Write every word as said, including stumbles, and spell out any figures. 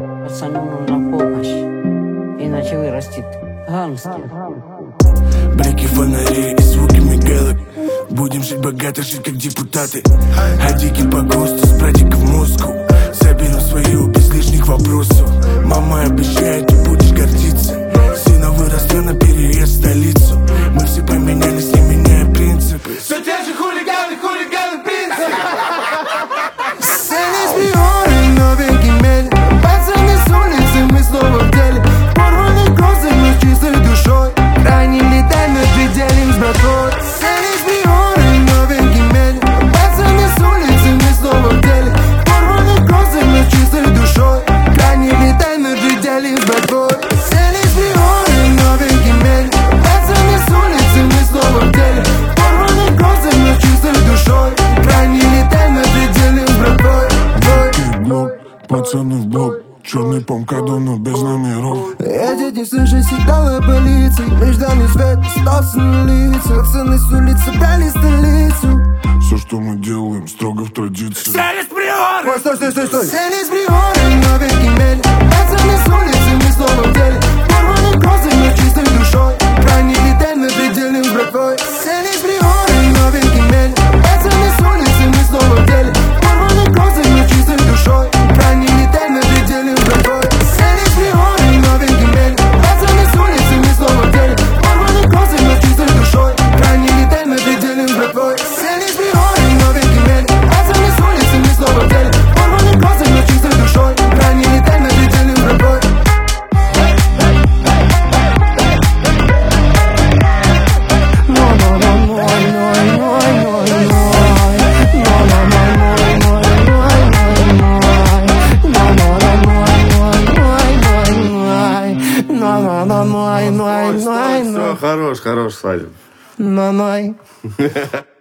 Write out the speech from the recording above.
Пацану нужна помощь, иначе вырастет гангстер. Блики фонарей и звуки мигалок. Будем жить богато, жить как депутаты. А дикий по ГОСТу с братиком в Москву. Заберем свою без лишних вопросов. Мама обещает, ты будешь гордиться. Сына вырастя на переезд в столицу. Мы все поменялись, не меняя принципы. Все те же хулиганы, хулиганы, принципы. Селись приоры, новенький мель. Пацаны с улицы, мы снова в деле. Порваны кроссы, но с чистой душой. Крайне летай, мы пределим с братой. Селись приоры, новенький мель. Пацаны с улицы, мы снова в деле. Порваны кроссы, но с чистой душой. Крайне летай, мы пределим с братой. Селись приоры, новенький мель. Пацаны с улицы, мы снова в деле. Порваны кроссы, но с чистой душой. Крайне летай, мы пределим с братой. Блок, пацаны в блок. Черный помкадо, но без номеров. Эти дни слышали сигналы полиции. Нежданный свет остался на лицах. Пацаны с улицы брали столицу. Все, что мы делаем, строго в традиции. Селись приоры! Стой, стой, стой, стой! Селись приоры, новенький мель. Пацаны с улицы, мы снова в деле. Порваны кроссы, но с чистой душой. Крайне летай, мы пределим с братвой. Селись приоры, новенький мель. Пацаны с улицы, мы снова в деле. Порваны кроссы, но с чистой душой. Крайне летай, мы пределим с братвой. Селись приоры, новенький мель. Пацаны с улицы, мы снова в деле. Порваны кроссы, но с чистой душой. Крайне летай, мы пределим с братвой. Селись приоры, новенький мель. Пацаны с улицы, мы снова в деле. Порваны кроссы, но с чистой душой. Крайне летай, мы пределим с братвой. Все, хорош, хорош, Саня. Мамай.